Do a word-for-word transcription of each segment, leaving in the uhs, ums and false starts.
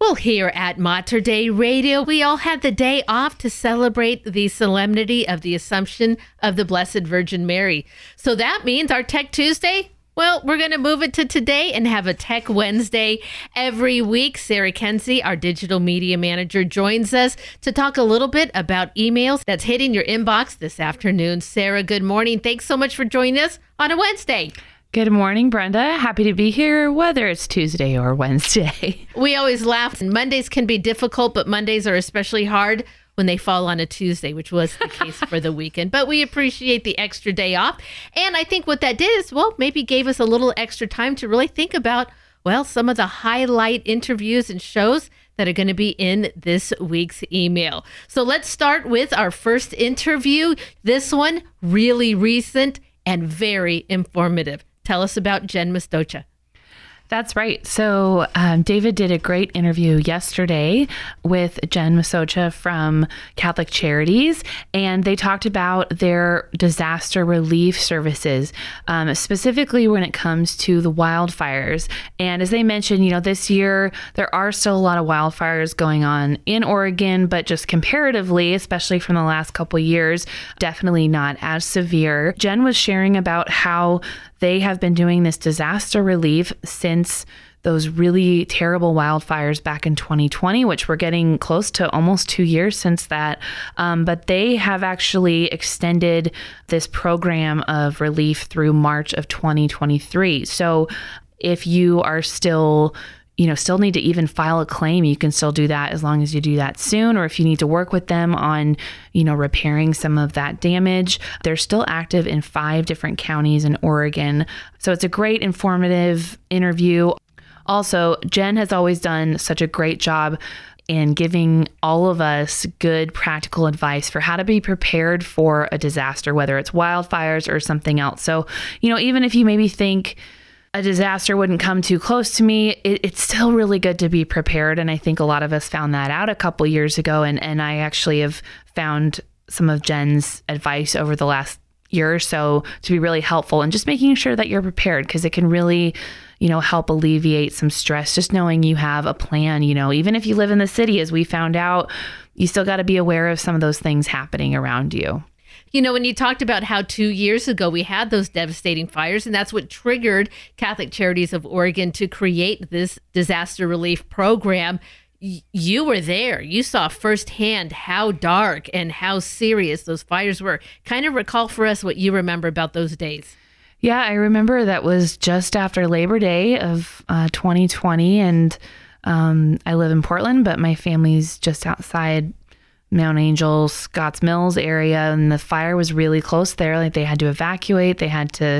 Well, here at Mater Dei Radio, we all had the day off to celebrate the solemnity of the Assumption of the Blessed Virgin Mary. So that means our Tech Tuesday, well, we're going to move it to today and have a Tech Wednesday every week. Sarah Kenzie, our digital media manager, joins us to talk a little bit about emails that's hitting your inbox this afternoon. Sarah, good morning. Thanks so much for joining us on a Wednesday. Good morning, Brenda. Happy to be here, whether it's Tuesday or Wednesday. We always laugh. Mondays can be difficult, but Mondays are especially hard when they fall on a Tuesday, which was the case for the weekend. But we appreciate the extra day off. And I think what that did is, well, maybe gave us a little extra time to really think about, well, some of the highlight interviews and shows that are going to be in this week's email. So let's start with our first interview. This one, really recent and very informative. Tell us about Jen Mastocha. That's right. So um, David did a great interview yesterday with Jen Mastocha from Catholic Charities, and they talked about their disaster relief services, um, specifically when it comes to the wildfires. And as they mentioned, you know, this year there are still a lot of wildfires going on in Oregon, but just comparatively, especially from the last couple of years, definitely not as severe. Jen was sharing about how they have been doing this disaster relief since those really terrible wildfires back in twenty twenty, which we're getting close to almost two years since that. Um, but they have actually extended this program of relief through March of twenty twenty-three. So if you are still you know, still need to even file a claim, you can still do that as long as you do that soon. Or if you need to work with them on, you know, repairing some of that damage, they're still active in five different counties in Oregon. So it's a great informative interview. Also, Jen has always done such a great job in giving all of us good practical advice for how to be prepared for a disaster, whether it's wildfires or something else. So, you know, even if you maybe think a disaster wouldn't come too close to me, it, it's still really good to be prepared. And I think a lot of us found that out a couple years ago. And, and I actually have found some of Jen's advice over the last year or so to be really helpful, and just making sure that you're prepared, because it can really, you know, help alleviate some stress. Just knowing you have a plan, you know, even if you live in the city, as we found out, you still got to be aware of some of those things happening around you. You know, when you talked about how two years ago we had those devastating fires, and that's what triggered Catholic Charities of Oregon to create this disaster relief program, y- you were there. You saw firsthand how dark and how serious those fires were. Kind of recall for us what you remember about those days. Yeah, I remember that was just after Labor Day of uh, twenty twenty, and um, I live in Portland, but my family's just outside Mount Angel, Scotts Mills area, and the fire was really close there. Like, they had to evacuate, they had to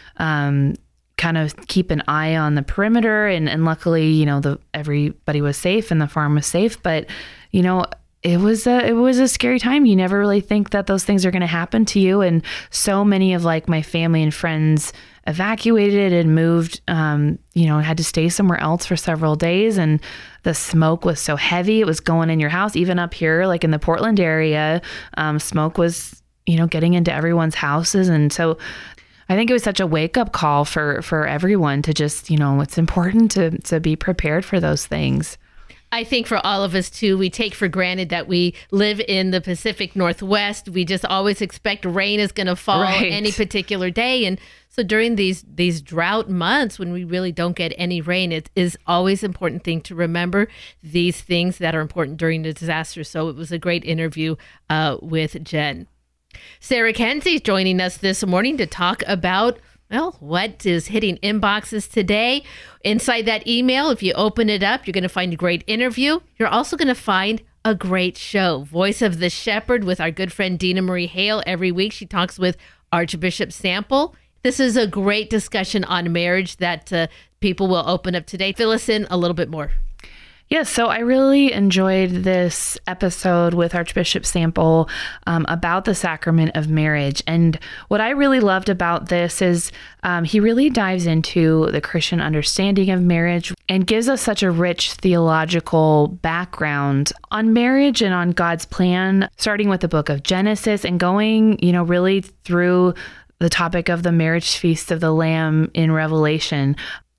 um, kind of keep an eye on the perimeter, and, and luckily, you know, the everybody was safe and the farm was safe. But, you know, it was a it was a scary time. You never really think that those things are going to happen to you, and so many of like my family and friends evacuated and moved, um, you know, had to stay somewhere else for several days. And the smoke was so heavy, it was going in your house. Even up here, like in the Portland area, um, smoke was, you know, getting into everyone's houses. And so I think it was such a wake up call for, for everyone to just, you know, it's important to, to be prepared for those things. I think for all of us too, we take for granted that we live in the Pacific Northwest. We just always expect rain is going to fall Right. any particular day. And so during these these drought months when we really don't get any rain, it is always an important thing to remember these things that are important during the disaster. So it was a great interview uh, with Jen. Sarah Kenzie is joining us this morning to talk about, well, what is hitting inboxes today? Inside that email, if you open it up, you're going to find a great interview. You're also going to find a great show. Voice of the Shepherd with our good friend Dina Marie Hale. Every week she talks with Archbishop Sample. This is a great discussion on marriage that uh, people will open up today. Fill us in a little bit more. Yes, so I really enjoyed this episode with Archbishop Sample um, about the sacrament of marriage. And what I really loved about this is um, he really dives into the Christian understanding of marriage and gives us such a rich theological background on marriage and on God's plan, starting with the book of Genesis and going, you know, really through the topic of the marriage feast of the Lamb in Revelation.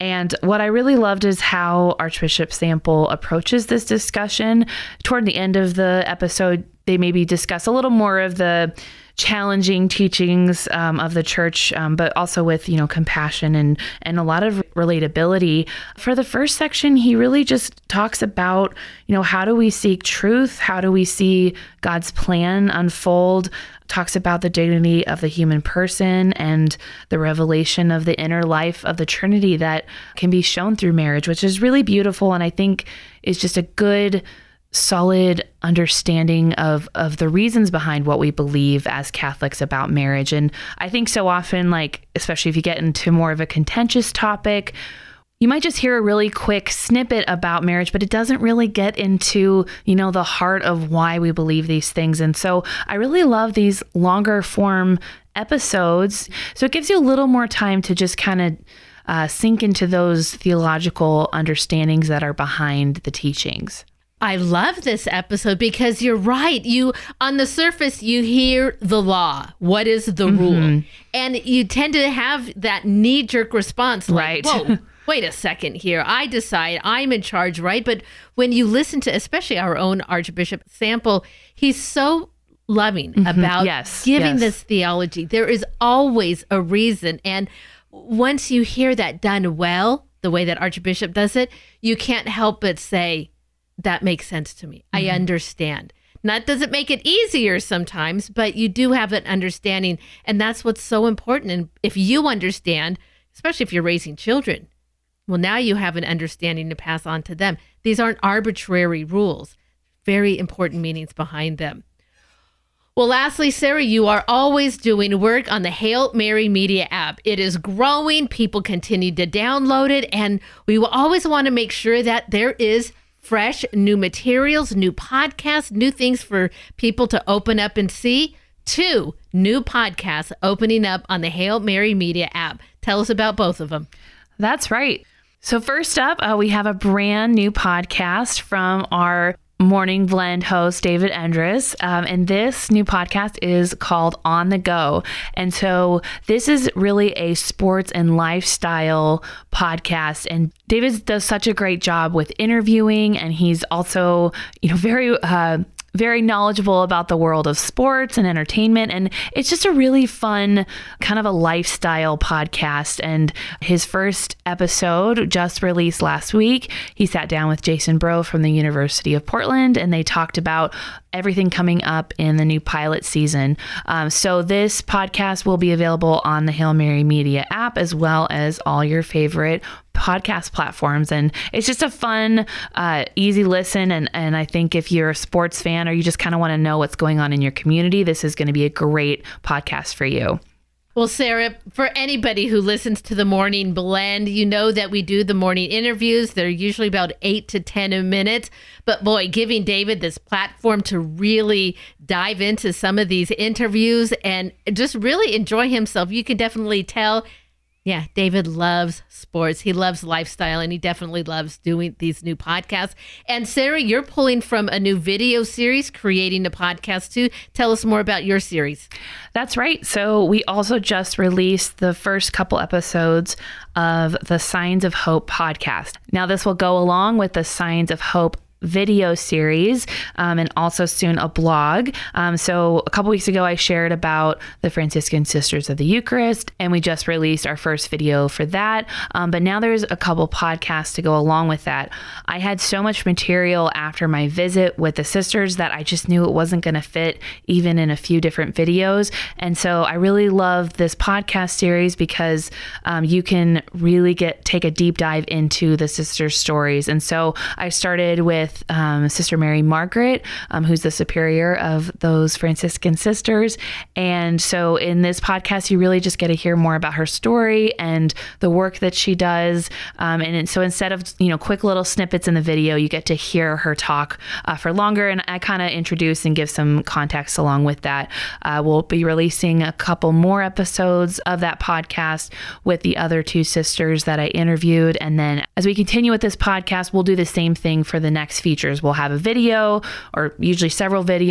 And what I really loved is how Archbishop Sample approaches this discussion. Toward the end of the episode, they maybe discuss a little more of the challenging teachings um, of the church, um, but also with, you know, compassion and, and a lot of relatability. For the first section, he really just talks about, you know, how do we seek truth? How do we see God's plan unfold? Talks about the dignity of the human person and the revelation of the inner life of the Trinity that can be shown through marriage, which is really beautiful. And I think is just a good solid understanding of of the reasons behind what we believe as Catholics about marriage. And I think so often, like, especially if you get into more of a contentious topic, you might just hear a really quick snippet about marriage, but it doesn't really get into, you know, the heart of why we believe these things. And so I really love these longer form episodes. So it gives you a little more time to just kind of uh, sink into those theological understandings that are behind the teachings. I love this episode because you're right. You, on the surface, you hear the law. What is the mm-hmm. rule? And you tend to have that knee-jerk response. Like, right. Whoa, wait a second here. I decide I'm in charge, right? But when you listen to, especially our own Archbishop Sample, he's so loving mm-hmm. about yes. giving yes. this theology. There is always a reason. And once you hear that done well, the way that Archbishop does it, you can't help but say, that makes sense to me. Mm-hmm. I understand. Not does it make it easier sometimes, but you do have an understanding. And that's what's so important. And if you understand, especially if you're raising children, well, now you have an understanding to pass on to them. These aren't arbitrary rules. Very important meanings behind them. Well, lastly, Sarah, you are always doing work on the Hail Mary Media app. It is growing. People continue to download it. And we will always want to make sure that there is fresh, new materials, new podcasts, new things for people to open up and see. Two new podcasts opening up on the Hail Mary Media app. Tell us about both of them. That's right. So first up, uh, we have a brand new podcast from our Morning Blend host, David Endres. Um, and this new podcast is called On the Go. And so this is really a sports and lifestyle podcast. And David does such a great job with interviewing. And he's also, you know, very, uh, very knowledgeable about the world of sports and entertainment. And it's just a really fun kind of a lifestyle podcast. And his first episode just released last week. He sat down with Jason Breaux from the University of Portland, and they talked about everything coming up in the new pilot season. Um, so this podcast will be available on the Hail Mary Media app, as well as all your favorite podcast platforms. And it's just a fun, uh, easy listen. And, and I think if you're a sports fan or you just kind of want to know what's going on in your community, this is going to be a great podcast for you. Well, Sarah, for anybody who listens to the Morning Blend, you know that we do the morning interviews. They're usually about eight to ten minutes. But boy, giving David this platform to really dive into some of these interviews and just really enjoy himself. You can definitely tell, yeah, David loves sports. He loves lifestyle, and he definitely loves doing these new podcasts. And Sarah, you're pulling from a new video series, creating a podcast too. Tell us more about your series. That's right. So we also just released the first couple episodes of the Signs of Hope podcast. Now, this will go along with the Signs of Hope video series, um, and also soon a blog. Um, so a couple weeks ago, I shared about the Franciscan Sisters of the Eucharist, and we just released our first video for that. Um, but now there's a couple podcasts to go along with that. I had so much material after my visit with the sisters that I just knew it wasn't going to fit even in a few different videos. And so I really love this podcast series because um, you can really get take a deep dive into the sisters' stories. And so I started with Um, Sister Mary Margaret, um, who's the superior of those Franciscan sisters. And so in this podcast, you really just get to hear more about her story and the work that she does. Um, and so instead of, you know, quick little snippets in the video, you get to hear her talk uh, for longer. And I kind of introduce and give some context along with that. Uh, we'll be releasing a couple more episodes of that podcast with the other two sisters that I interviewed. And then as we continue with this podcast, we'll do the same thing for the next features. We'll have a video, or usually several videos,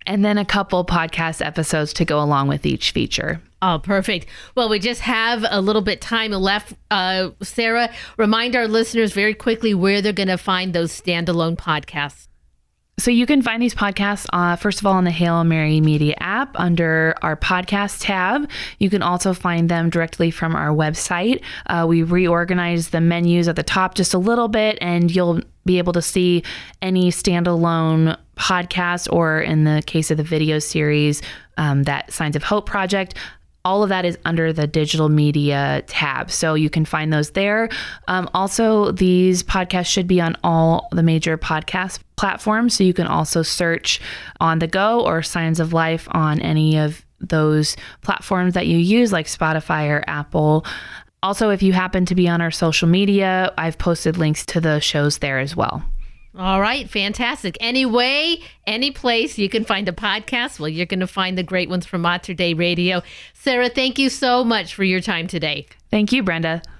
and then a couple podcast episodes to go along with each feature. Oh, perfect. Well, we just have a little bit time left. Uh, Sarah, remind our listeners very quickly where they're going to find those standalone podcasts. So you can find these podcasts, uh, first of all, on the Hail Mary Media app under our podcast tab. You can also find them directly from our website. Uh, we reorganized the menus at the top just a little bit, and you'll be able to see any standalone podcast, or in the case of the video series, um, that Signs of Hope project. All of that is under the digital media tab. So you can find those there. Um, also, these podcasts should be on all the major podcast platforms. So you can also search On the Go or Signs of Life on any of those platforms that you use, like Spotify or Apple. Also, if you happen to be on our social media, I've posted links to the shows there as well. All right. Fantastic. Anyway, any place you can find a podcast, well, you're going to find the great ones from Mater Dei Radio. Sarah, thank you so much for your time today. Thank you, Brenda.